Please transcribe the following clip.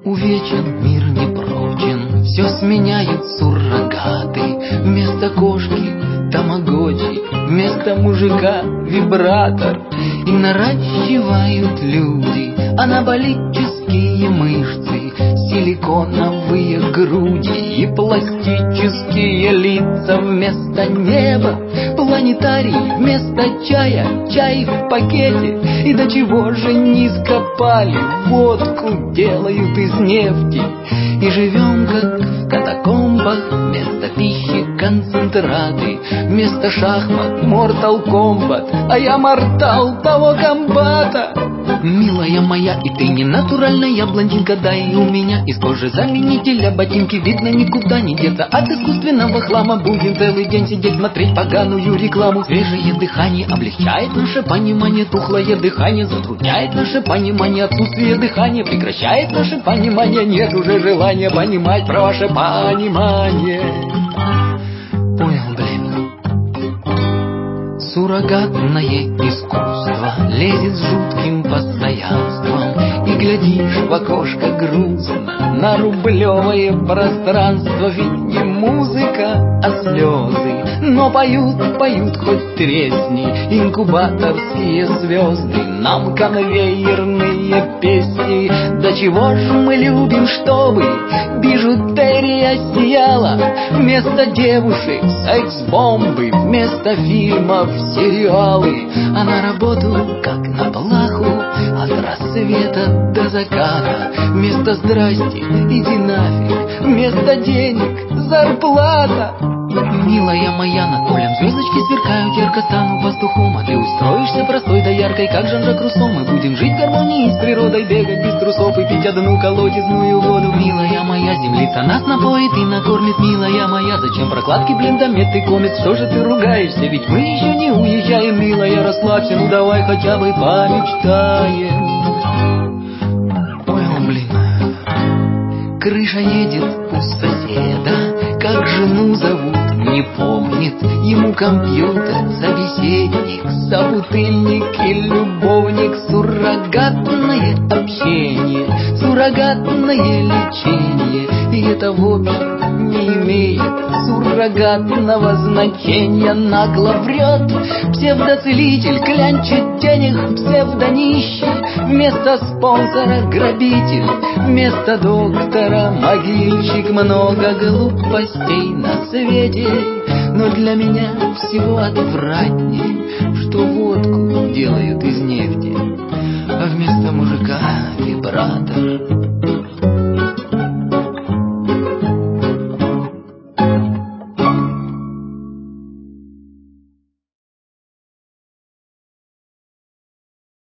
Увечен мир непрочен, все сменяют суррогаты. Вместо кошки тамагочи, вместо мужика вибратор. И наращивают люди анаболические мышцы, силиконовые груди и пластические лица. Вместо неба планетарий, вместо чая чай в пакете. И до чего же низко пали, водку делают из нефти. И живем как в катакомбах, вместо пищи концентраты, вместо шахмат Mortal Kombat, а я мортал того комбата. Милая моя, и ты не натуральная блондинка, да и у меня из кожи заменителя ботинки. Видно, никуда не деться от искусственного хлама. Будем целый день сидеть, смотреть поганую рекламу. Свежее дыхание облегчает наше понимание, тухлое дыхание затрудняет наше понимание. Отсутствие дыхания прекращает наше понимание. Нет уже желания понимать про ваше понимание. Понял, блин. Суррогатное искусство лезет с жутким постоянством. И глядишь в окошко грустно на рублевое пространство. Ведь не музыка, а слезы, но поют, поют хоть тресни инкубаторские звезды нам конвейерные песни. До чего же мы любим, чтобы бижутерия сияла, вместо девушек секс-бомбы, вместо фильмов сериалы. А на работу, как на плаху, от рассвета до заката. Вместо здрасте, иди нафиг, вместо денег зарплата. Милая моя, над полем звездочки сверкают, ярко стану пастухом. А ты устроишься простой да яркой, как Жан-Жак Руссо. Мы будем жить в гармонии с природой, бегать без трусов и пить одну колодезную воду. Милая моя, землица нас напоит и накормит. Милая моя, зачем прокладки, блиндомет и комет? Что же ты ругаешься, ведь мы еще не уезжаем. Милая, расслабься, ну давай хотя бы помечтаем. Понял, блин. Крыша едет у соседа, как жену зовут, не помнит. Ему компьютер, собеседник, собутыльник и любовник. Суррогатное общение, суррогатное лечение. И это в общем не имеет суррогатного значения. Нагло врет псевдоцелитель, клянчит денег псевдонищий. Вместо спонсора грабитель, вместо доктора могильщик. Много глупостей на свете, но для меня всего отвратней, что водку делают из нефти, а вместо мужика вибратор.